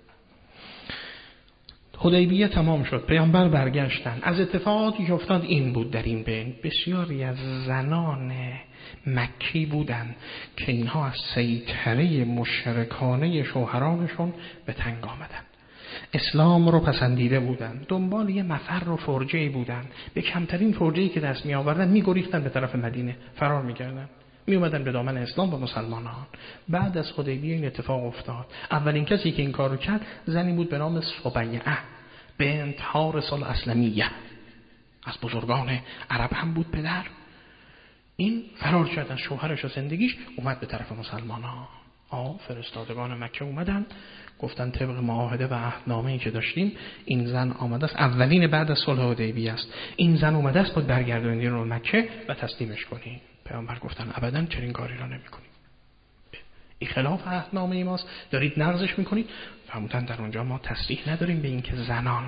حدیبیه تمام شد، پیامبر برگشتن. از اتفاقاتی که افتاد این بود در این بین بسیاری از زنان مکی بودن که اینها از سیطره مشرکانه شوهرانشون به تنگ آمدن، اسلام رو پسندیده بودن، دنبال یه مفر و فرجه‌ای بودن، به کمترین فرجه‌ای که دست می آوردن می گریختن به طرف مدینه، فرار می کردن، می اومدن به دامن اسلام و مسلمانان. بعد از حدیبیه این اتفاق افتاد. اولین کسی که این کارو کرد زنی بود به نام سبیعه بنت حارث الاسلمیه، از بزرگان عرب هم بود پدر. این فرار کرد از شوهرش و زندگیش، اومد به طرف مسلمانان. فرستادگان مکه اومدن، گفتن طبق معاهده و عهدنامه‌ای که داشتیم این زن آمده است، اولین بعد از صلح حدیبیه است، این زن اومده است، باید برگردونید رو مکه و تسلیمش کنید. پیامبر گفتن ابداً چنین کاری را نمی‌کنید، این خلاف عهدنامه ماست، دارید نقضش میکنید. فرمودن در اونجا ما تصریح نداریم به این که زنان،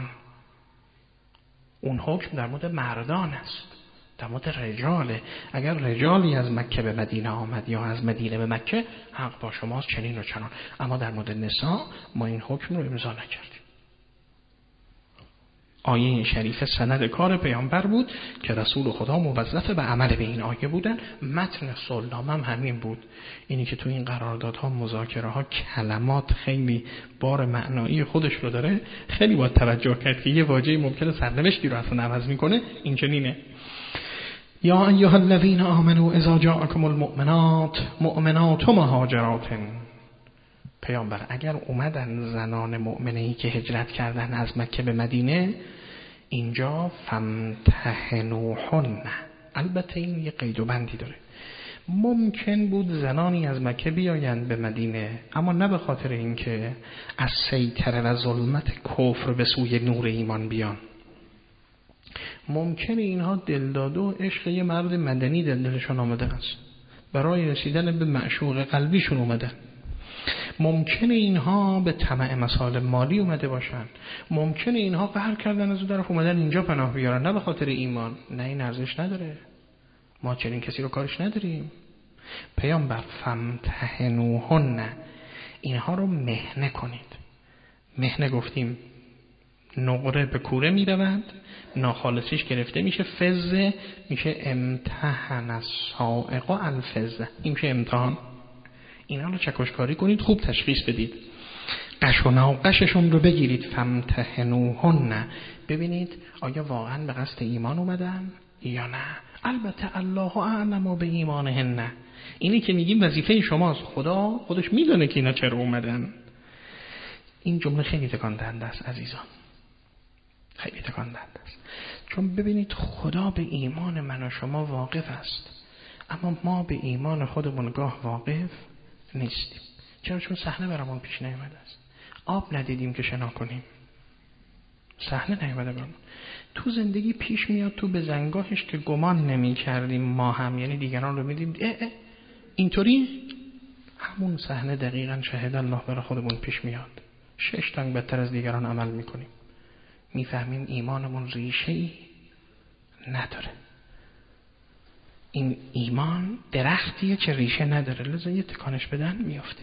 اون حکم در مورد مردان است، در مورد رجاله. اگر رجالی از مکه به مدینه آمد یا از مدینه به مکه، حق با شماست چنین و چنان. اما در مورد نساء ما این حکم رو امضا نکردیم. آیه شریف سند کار پیامبر بود که رسول خدا موظف به عمل به این آیه بودن. متن صلح‌نامه هم همین بود. اینی که تو این قراردادها مذاکره ها کلمات خیلی بار معنایی خودش رو داره، خیلی باید توجه کرد که یه واژه ممکنه سرنوشتی رو اصلا عوض میکنه. این چنینه: یا ایها الذین آمنوا اذا جاءکم المؤمنات مؤمنات مهاجرات. پیامبر اگر اومدن زنان مؤمنه‌ای که هجرت کردن از مکه به مدینه، اینجا فامتحنوهن، البته این یه قید و بندی داره، ممکن بود زنانی از مکه بیایند به مدینه اما نه به خاطر اینکه از سیطره و ظلمت کفر به سوی نور ایمان بیان. ممکنه اینها دلداد و عشق یه مرد مدنی دلشون آمده است، برای رسیدن به معشوق قلبیشون اومدن. ممکنه اینها به طمع مسائل مالی اومده باشن، ممکنه اینها قهر کردن از اون طرف اومدن اینجا پناه بیارن، نه به خاطر ایمان. نه، این ارزش نداره، ما چنین کسی رو کارش نداریم. پیامبر فامتحنوهن، اینها رو مهنه کنید. مهنه گفتیم نقره به کوره میروند، ناخالصیش گرفته میشه، فزه میشه امتحن السائق الفزه، این میشه امتحان. اینا رو چکشکاری کنید، خوب تشخیص بدید، قش و ناقششون رو بگیرید. فامتحنوهن، ببینید آیا واقعا به قصد ایمان اومدن یا نه. البته الله اعلم به ایمانهن، اینی که میگیم وظیفه شماست، خدا خودش میدونه که اینا چرا اومدن. این جمله خیلی تکان دهنده است عزیزان، خیلی تکان دهنده است. چون ببینید خدا به ایمان من و شما واقف است، اما ما به ایمان خودمون گاه واقف نیستیم. چرا؟ چون صحنه برامون پیش نیامده است. آب ندیدیم که شنا کنیم، صحنه نیامده برامون. تو زندگی پیش میاد تو به زنگاهش که گمان نمی کردیم ما هم، یعنی دیگران رو میدیم اینطوری، همون صحنه دقیقاً شهد الله برای خودمون پیش میاد. 6 تنگ بدتر از دیگران عمل میکنیم، میفهمیم ایمانمون ریشه‌ای نداره. این ایمان درختیه که ریشه نداره، لذا یه تکانش بدن میافته.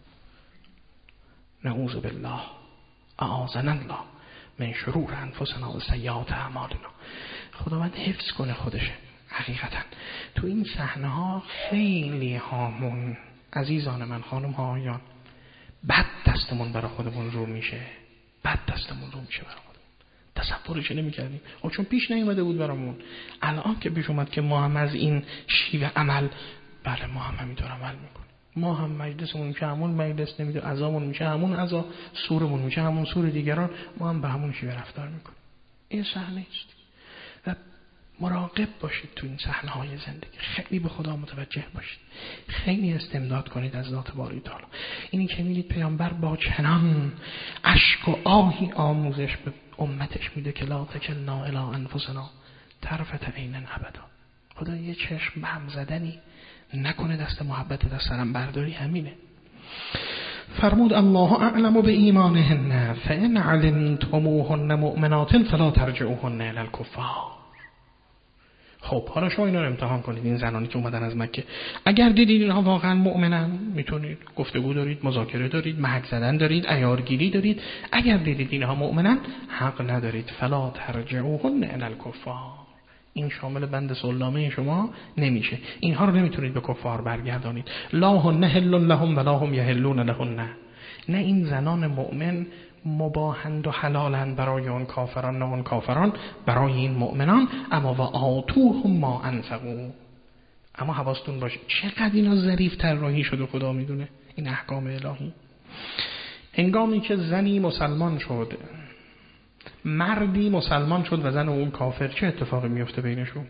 نعوذ بالله، اعاذنا الله من شرور انفسنا و سیئات اعمالنا. خداوند حفظ کنه خودشه. حقیقتا تو این صحنه ها خیلی هامون عزیزان من، خانم ها آیان، بد دستمون برای خودمون رو میشه، بد دستمون رو میشه برای خودمون. تصورش نمی‌کردیم. چون پیش نیومده بود برامون. الان که پیش اومد که ما هم از این شیوه عمل، بله ما هم همینطور عمل میکنیم. ما هم مجلسمون میشه همون مجلس، نمیدونم عزامون میشه همون عزا، سورمون میشه همون سور دیگران، ما هم به همون شیوه رفتار میکنیم. این صحنه است و مراقب باشید تو این صحنه‌های زندگی. خیلی به خدا متوجه باشید، خیلی استمداد کنید از ذات باری تعالی. اینی که می‌بینید پیامبر با چنان اشک و آهی آموزش به امتش میده که لا تکلنا الی انفسنا طرفة عین ابدا. خدا یه چشم به هم زدنی نکنه، دست محبت از سرم برداری. همینه. فرمود الله اعلم به ایمانهن فان علمتموهن مؤمنات فلا ترجعوهن الی الکفار. خب حالا شما اینا رو امتحان کنید، این زنانی که اومدن از مکه، اگر دیدید اینها واقعا مؤمنن، میتونید گفتگو دارید، مذاکره دارید، محک زدن دارید، عیارگیری دارید. اگر دیدید اینها مؤمنن، حق ندارید فلا ترجعوهن الی الکفار. این شامل بند صلح‌نامه شما نمیشه، اینها رو نمیتونید به کفار برگردانید. لا هن حل لهم ولا هم یحلون لهن. نه این زنان مؤمن مباهند و حلالند برای اون کافران، نه اون کافران برای این مؤمنان. اما و آتوهم ما انفقوا. اما حواستون باشه چقدر اینا ظریف طراحی شده، خدا میدونه این احکام الهی. هنگامی که زنی مسلمان شد، مردی مسلمان شد و زن اون کافر، چه اتفاقی میفته بینشون؟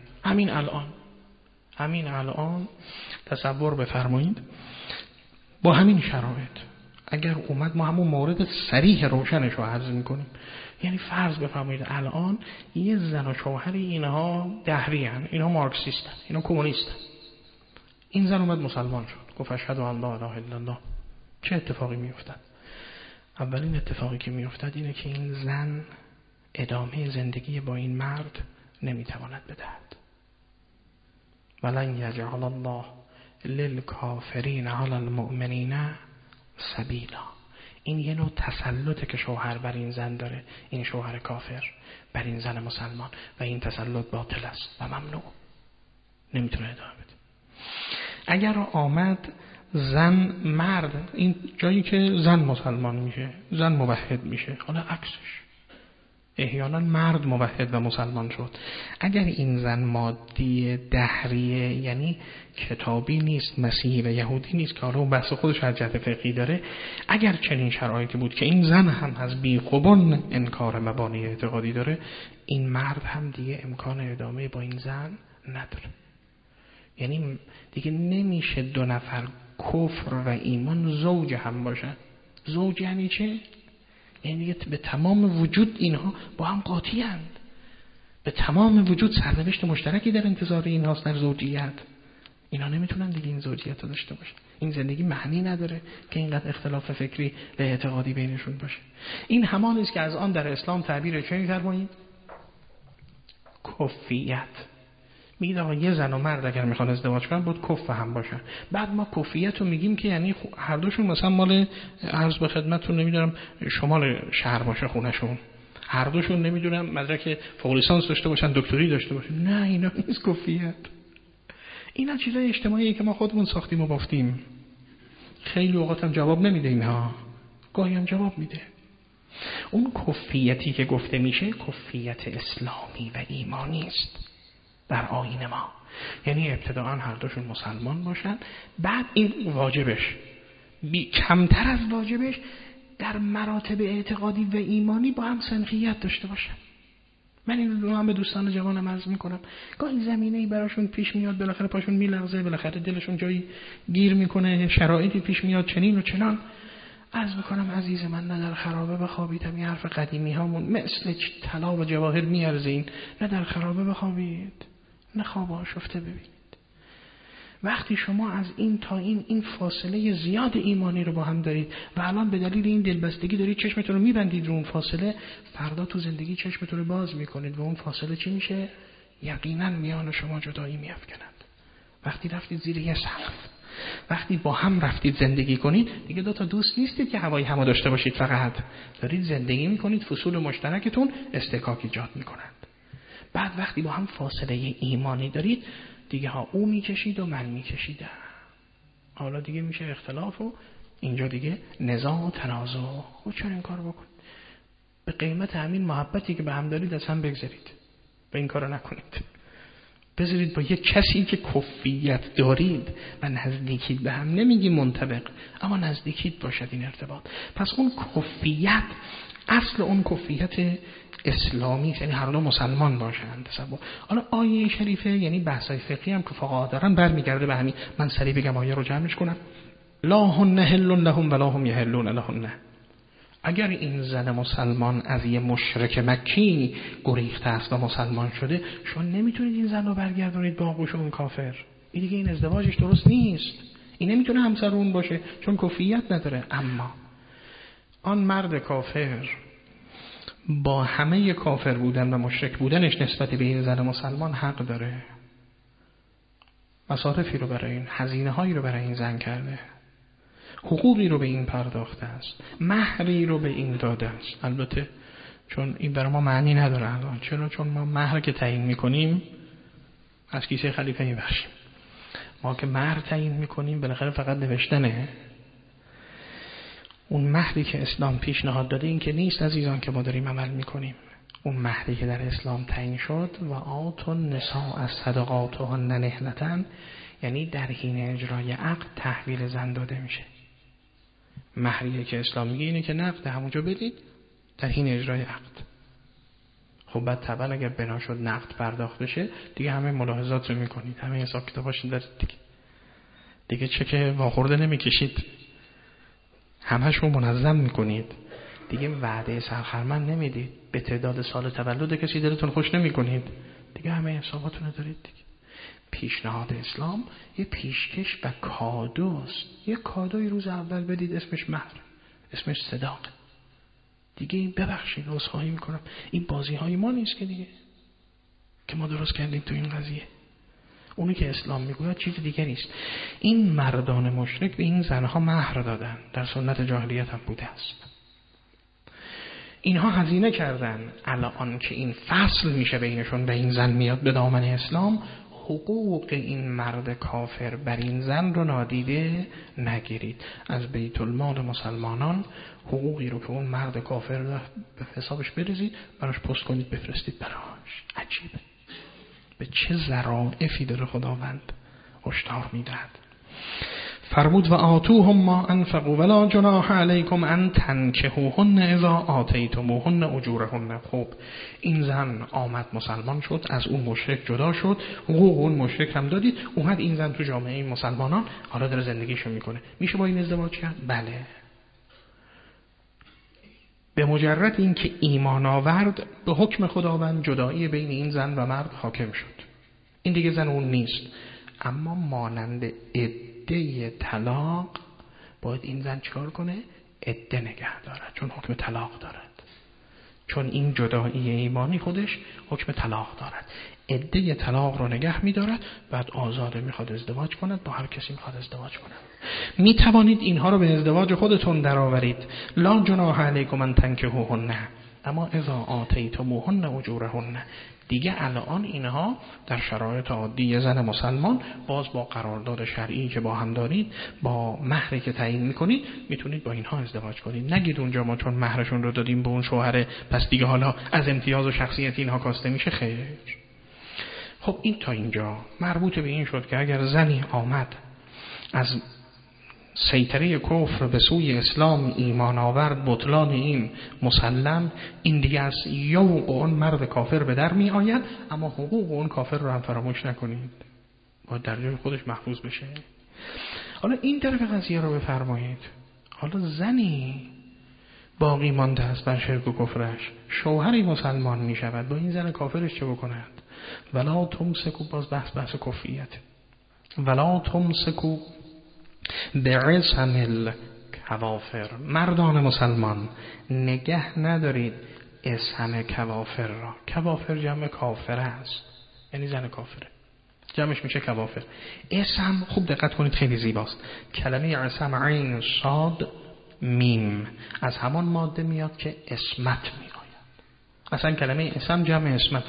همین الان تصور بفرمایید با همین شرایط اگر اومد، ما همون مورد صریح روشنش رو عرض میکنیم. یعنی فرض بفرمایید الان یه زن و شوهر، اینها دهری هن، اینها مارکسیستن، اینها کمونیستن. این زن اومد مسلمان شد، گفت اشهد ان لا اله الا الله. چه اتفاقی میافتد؟ اولین اتفاقی که میافتد اینه که این زن ادامه زندگی با این مرد نمیتواند بدهد. ولن یجعل الله للکافرین علی المؤمنین سبیلا. این یه نوع تسلطه که شوهر بر این زن داره، این شوهر کافر بر این زن مسلمان، و این تسلط باطل است و ممنوع، نمیتونه ادامه بده. اگر آمد زن مرد، این جایی که زن مسلمان میشه، زن موحد میشه، حالا عکسش احیانا مرد موحد و مسلمان شد، اگر این زن مادی دهریه، یعنی کتابی نیست، مسیحی و یهودی نیست که حالا اون بحث خودش از جهت فقهی داره، اگر چنین شرایطی بود که این زن هم از بیخوبان انکار مبانی اعتقادی داره، این مرد هم دیگه امکان ادامه با این زن نداره. یعنی دیگه نمیشه دو نفر کفر و ایمان زوج هم باشن. زوج یعنی چه؟ یعنی به تمام وجود اینها با هم قاطی هستند، به تمام وجود سرنوشت مشترکی در انتظار اینهاست در زوجیت. اینا نمیتونن دیگه این زوجیت رو داشته باشن. این زندگی معنی نداره که اینقدر اختلاف فکری و اعتقادی بینشون باشه. این همان است که از آن در اسلام تعبیر چه می‌فرمایید؟ کفیت. میگید آقا یه زن و مرد اگر میخوان ازدواج کنن بود کف هم باشن. بعد ما کفیت رو میگیم که یعنی هر دوشون مثلا مال عرض به خدمتتون نمیدونم شمال شهر باشه خونهشون، هر دوشون نمیدونم مدرک فوق لیسانس داشته باشن، دکتری داشته باشن. نه اینا نیست کفیت. اینا چیزای اجتماعیه که ما خودمون ساختیم و بافتیم. خیلی اوقات هم جواب نمیده اینها، گاهی هم جواب میده. اون کفیتی که گفته میشه کفیت اسلامی و ایمانی است در آیین ما. یعنی ابتداءً هر دوشون مسلمان باشن، بعد این واجبش کمتر از واجبش در مراتب اعتقادی و ایمانی با هم سنخیت داشته باشن. من این رو هم به دوستان جوانم عرض میکنم، گاهی زمینه‌ای براشون پیش میاد، بالاخره پاشون میلغزه، بالاخره دلشون جایی گیر میکنه، شرایطی پیش میاد چنین و چنان. عرض میکنم عزیز من، نه در خرابه بخوابید، همین حرف قدیمی هامون مثل طلا و جواهر میارزه این، نه در خرابه بخوابید، نه خواب آشفته ببینید. وقتی شما از این تا این فاصله زیاد ایمانی رو با هم دارید و الان به دلیل این دلبستگی دارید چشمتون رو میبندید رو اون فاصله، فردا تو زندگی چشمتون رو باز میکنید و اون فاصله چی میشه؟ یقینا میان شما جدایی میافکنند. وقتی رفتید زیر یه سقف، وقتی با هم رفتید زندگی کنید، دیگه دو تا دوست نیستید که هوای همو داشته باشید، فقط دارید زندگی میکنید، فصول مشترکتون استکاک ایجاد میکنند. بعد وقتی با هم فاصله ایمانی دارید، دیگه ها او میکشید و من میکشیدم، حالا دیگه میشه اختلاف و اینجا دیگه نزاع و تنازع. و چرا این کار بکن؟ به قیمت همین محبتی که به هم دارید از هم بگذارید و این کارو نکنید. بذارید با یک کسی که کفیت دارید و نزدیکید به هم، نمیگی منطبق، اما نزدیکید باشد این ارتباط. پس اون کفیت، اصل اون کفیت اسلامی، یعنی هر دو مسلمان باشند. حالا آیه شریفه یعنی بحثای فقهی هم که فقها دارن برمیگرده به همین. من سریع بگم آیه رو جمعش کنم. لا هن حل لهم ولا هم یحلون لهن. اگر این زن مسلمان از یه مشرک مکی گریخته است و مسلمان شده، شما نمیتونید این زن رو برگردونید با آغوش اون کافر. این دیگه این ازدواجش درست نیست، این نمیتونه همسر اون باشه چون کفیت نداره. اما آن مرد کافر با همه کافر بودن و مشرک بودنش نسبت به این زن مسلمان حق داره. مصارفی رو برای این، هزینه هایی رو برای این زن کرده، حقوقی رو به این پرداخته است، مهری رو به این داده است. البته چون این برای ما معنی نداره الان، چون ما مهر که تعیین میکنیم از کیسه خلیفه میبخشیم. ما که مهر تعیین میکنیم بالاخره فقط نوشتنه. اون مهری که اسلام پیشنهاد داده این که نیست عزیزان که ما داریم عمل میکنیم. اون مهری که در اسلام تعیین شد و آتون نساء از صدقاتهن نهلتن، یعنی در حین اجرای عقد تحویل زن داده میشه. مهریه که اسلام میگه اینه که نقد همونجا بدید در حین اجرای عقد. خب بعد طبعا اگر بنا شد نقد پرداخت بشه، دیگه همه ملاحظات رو میکنید، همه حساب کتاباشون دارید دیگه چک واخورده نمیکشید، همه‌شو منظم میکنید، دیگه وعده سرخرمن نمیدید، به تعداد سال تولد کسی دلتون خوش نمیکنید، دیگه همه حساباتون رو دارید دیگه. پیشنهاد اسلام یه پیشکش و کادوست. یه کادوی روز اول بدید، اسمش مهر، اسمش صداق. دیگه ببخشید عذرخواهی میکنم، این بازی های ما نیست که دیگه که ما درست کردیم تو این قضیه. اونی که اسلام میگوید چیز دیگری است. این مردان مشرک به این زنها مهر دادن، در سنت جاهلیت هم بوده است. اینها هزینه کردن، الان که این فصل میشه بینشون و این زن میاد به دامن اسلام، حقوق این مرد کافر بر این زن رو نادیده نگیرید. از بیت المال مسلمانان حقوقی رو که اون مرد کافر رو به حسابش بریزید، براش پست کنید، بفرستید براش. عجیبه به چه ظرافتی داره خداوند هشدار میدهد. فرمود و آتوهم ما انفقوا ولا جناح علیکم ان تنکحوهن اذا آتیتموهن اجورهن. خب این زن آمد مسلمان شد، از اون مشرک جدا شد، حقوق اون مشرک هم دادید، اومد این زن تو جامعه مسلمانان حالا داره زندگیشو میکنه، میشه با این ازدواج کرد؟ بله. به مجرد اینکه ایمان آورد به حکم خداوند جدایی بین این زن و مرد حاکم شد، این دیگه زن اون نیست. اما مانند عده طلاق باید این زن چکار کنه؟ عده نگه دارد، چون حکم طلاق دارد، چون این جدایی ایمانی خودش حکم طلاق دارد. عده طلاق رو نگه می‌دارد، بعد آزاده میخواد ازدواج کند، با هر کسی میخواد ازدواج کند. می توانید اینها رو به ازدواج خودتون درآورید. لا جناح علیکم ان تنکحوهن اما اذا آتیتموهن اجورهن. دیگه الان اینها در شرایط عادی زن مسلمان باز با قرارداد شرعی که با هم دارید، با مهری که تعیین میکنید، میتونید با اینها ازدواج کنید. نگید اونجا ما چون مهرشون رو دادیم به اون شوهره پس دیگه حالا از امتیاز و شخصیت اینها کاسته میشه. خیر. خب این تا اینجا مربوط به این شد که اگر زنی آمد از سیطره کفر به سوی اسلام ایمان آورد، بطلان این مسلم، این دیگه از یوق اون مرد کافر به در می آید، اما حقوق اون کافر رو هم فراموش نکنید، باید در جای خودش محفوظ بشه. حالا این طرف قضیه رو بفرمایید. حالا زنی باقی مانده است بر شرک و کفرش، شوهری مسلمان می شود، با این زن کافرش چه بکند؟ ولا تمسکو، باز بحث کفریت، ولا تمسکو بعصم الکوافر. مردان مسلمان نگه ندارید عصم کوافر را. کوافر جمع کافر است، یعنی زن کافره، جمعش میشه کوافر. عصم خوب دقت کنید خیلی زیباست. کلمه عصم عین صاد میم از همان ماده میاد که عصمت میآید. اصلا کلمه عصم جمع عصمت.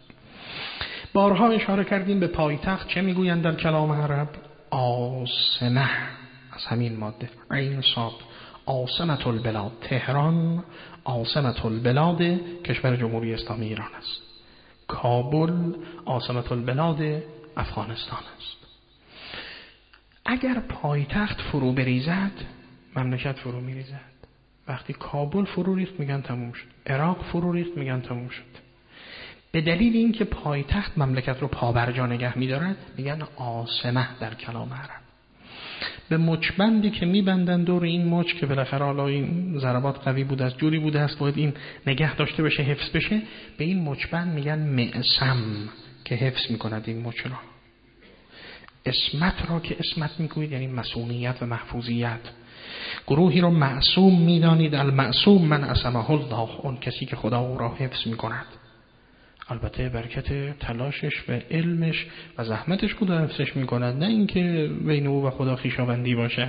بارها اشاره کردیم به پایتخت، چه میگویند در کلام عرب؟ عاصمه، از همین ماده عین صاد. عاصمة البلاد تهران، عاصمة البلاد کشور جمهوری اسلامی ایران است. کابل عاصمة البلاد افغانستان است. اگر پایتخت فرو بریزد مملکت فرو میریزد. وقتی کابل فرو ریخت میگن تموم شد، عراق فرو ریخت میگن تموم شد. به دلیل اینکه پایتخت مملکت رو پابرجا نگه می‌دارد میگن عاصمه در کلام عرب. به مچبندی که میبندن دور این مچ که بالاخره حالا این ضربات قوی بوده است، جوری بوده است باید این نگه داشته بشه، حفظ بشه، به این مچبند میگن معصم که حفظ میکند این مچ را. اسمت را که اسمت میگوید یعنی مسئولیت و محفوظیت. گروهی رو معصوم میدانید، المعصوم من عصمه الله، اون کسی که خدا او را حفظ میکند. البته برکت تلاشش و علمش و زحمتش خدا حفظش میکند، نه اینکه بین او و خدا خویشاوندی باشد.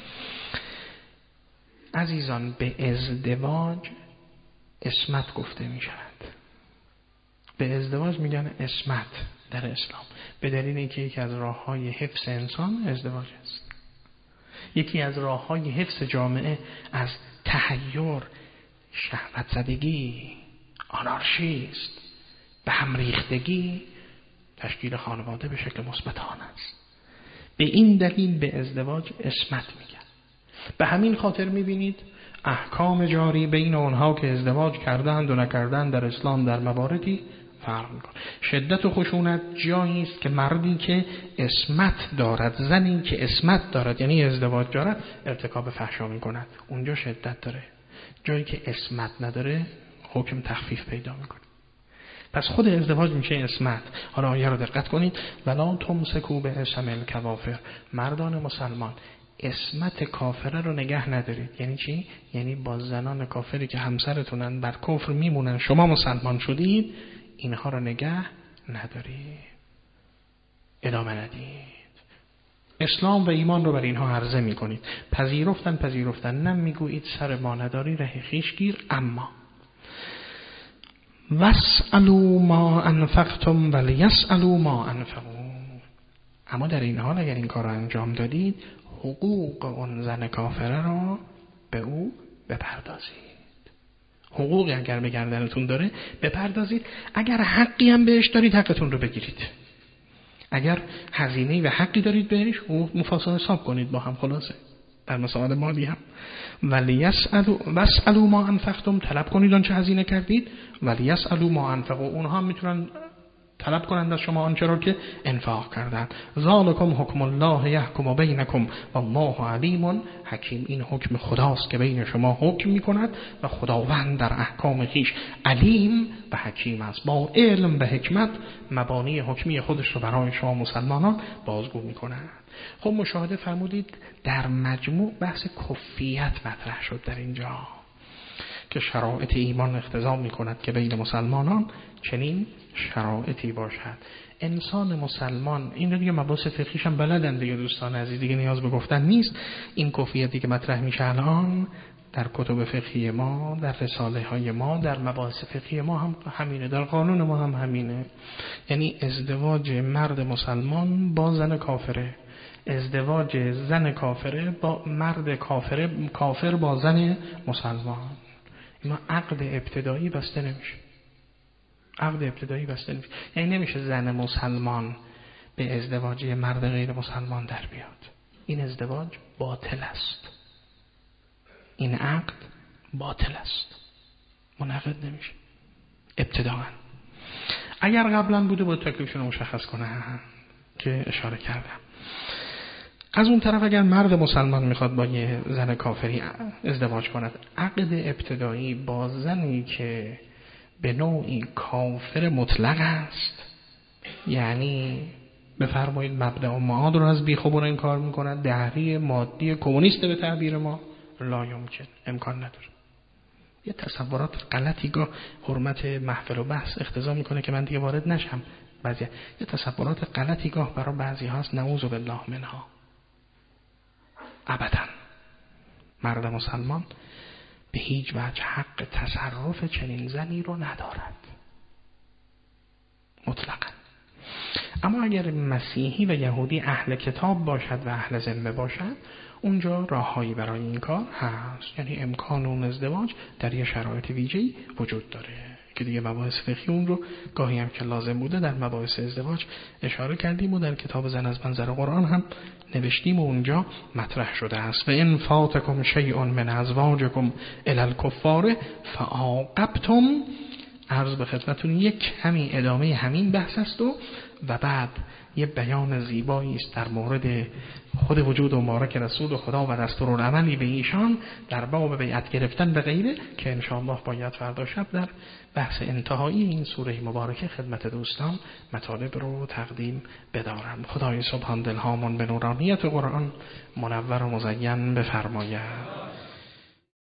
عزیزان به ازدواج عصمت گفته میشود. به ازدواج میگن عصمت در اسلام، به دلیل اینکه یکی از راههای حفظ انسان ازدواج است. یکی از راههای حفظ جامعه از تحیر، شهوت زدگی، آنارشی است، به هم ریختگی، تشکیل خانواده به شکل مثبتانه است. به این دلیل به ازدواج عصمت میگن. به همین خاطر میبینید احکام جاری بین اونها که ازدواج کردند و نکردند در اسلام در مواردی فرق میکنه. شدت و خشونت جایی است که مردی که عصمت دارد، زنی که عصمت دارد یعنی ازدواج دارد، ارتکاب فحشا میکند، اونجا شدت داره. جایی که عصمت نداره حکم تخفیف پیدا میکنه. پس خود ازدواج میشه عصمت. حالا آیه رو دقت کنید، ولا تمسکوا بعصم الکوافر. مردان مسلمان عصمت کافره رو نگه ندارید. یعنی چی؟ یعنی با زنان کافری که همسرتونن بر کفر میمونن، شما مسلمان شدید، اینها رو نگه ندارید. ادامه ندید. اسلام و ایمان رو بر اینها عرضه می کنید. پذیرفتن نه میگویید سر ما نداری ره خویش گیر. اما واسألوا ما انفقتم ولیسألوا ما انفقوا. اما در این حال اگر این کار رو انجام دادید حقوق اون زن کافره را به او بپردازید. حقوقی اگر به گردنتون داره بپردازید. اگر حقی هم بهش دارید حقتون رو بگیرید. اگر هزینه‌ای و حقی دارید بهش مفاصله حساب کنید با هم. خلاصه در مسائل مالی هم واسألوا ما انفقتم، طلب کنید آنچه هزینه کردید. ولیسألوا ما انفقوا، اونها هم میتونن طلب کنند از شما آنچه را که انفاق کردند. ذالکم حکم الله یحکم بینکم والله علیم حکیم. این حکم خداست که بین شما حکم میکند و خداوند در احکام خویش علیم و حکیم است. با علم و حکمت مبانی حکمی خودش رو برای شما مسلمانان بازگو میکند. خب مشاهده فرمودید در مجموع بحث کفیت مطرح شد در اینجا که شرایط ایمان اقتضا میکند که بین مسلمانان چنین شرایطی باشد. انسان مسلمان، این دیگه مباحث فقهیش هم بلدن دیگه دوستان عزیز، دیگه نیاز به گفتن نیست. این کفیتی که مطرح میشه الان در کتب فقهی ما، در رساله های ما، در مباحث فقهی ما هم همینه، در قانون ما هم همینه. یعنی ازدواج مرد مسلمان با زن کافره، ازدواج زن کافره با مرد کافر با زن مسلمان. اینا عقد ابتدایی بسته نمیشه. عقد ابتدایی بسته نمیشه. یعنی نمیشه زن مسلمان به ازدواج مرد غیر مسلمان در بیاد. این ازدواج باطل است. این عقد باطل است. منعقد نمیشه ابتداءً. اگر قبلا بوده باید تکلیفشون رو مشخص کنه که اشاره کردم. از اون طرف اگر مرد مسلمان میخواد با یه زن کافری ازدواج کند، عقد ابتدایی با زنی که به نوعی کافر مطلق است، یعنی بفرمایید مبدأ و معاد رو از بیخبر این کار میکند، دهری مادی کمونیست به تعبیر ما، لا یمکن، امکان نداره. یه تصورات غلطی گاه حرمت محفل و بحث اقتضا میکنه که من دیگه وارد نشم. یه تصورات غلطی گاه برای بعضی هاست، نعوذ بالله منها. ابداً مرد مسلمان به هیچ وجه حق تصرف چنین زنی رو ندارد مطلقاً. اما اگر مسیحی و یهودی اهل کتاب باشد و اهل ذمه باشد، اونجا راههایی برای این کار هست. یعنی امکان اون ازدواج در یه شرایط ویژه‌ای وجود داره که دیگه مباحث فقهی اون رو گاهی هم که لازم بوده در مباحث ازدواج اشاره کردیم و در کتاب زن از منظر قرآن هم نوشتیم و اونجا مطرح شده است. و ان فاتکم شیء من ازواجکم الی الکفار فعاقبتم. عرض به خدمتتون یک کمی ادامه همین بحث است و بعد یه بیان زیبایی است در مورد خود وجود و مبارک رسول خدا و دستورالعملی به ایشان در باب بیعت گرفتن به غیره که انشاءالله باید فردا شب در بحث انتهایی این سوره مبارکه خدمت دوستان مطالب رو تقدیم بدارم. خدای سبحان دلهامون به نورانیت قرآن منور و مزین بفرماید.